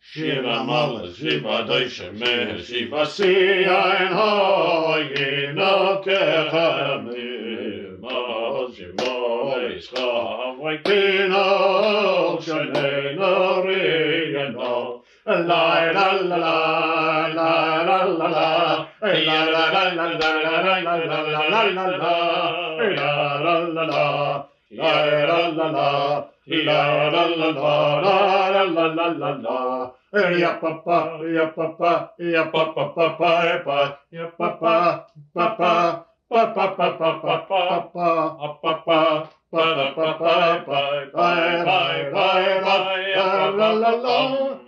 Shiva Mala, Shiva Daishame, Shiva Siyan Hoyino Kechami, Ma Shiva Ischa, Waitino, Shaneno Riyano, La la la la la la la la la la la la la la la la la la ya papa ya papa ya papa papa ya papa papa papa papa papa papa papa papa la la la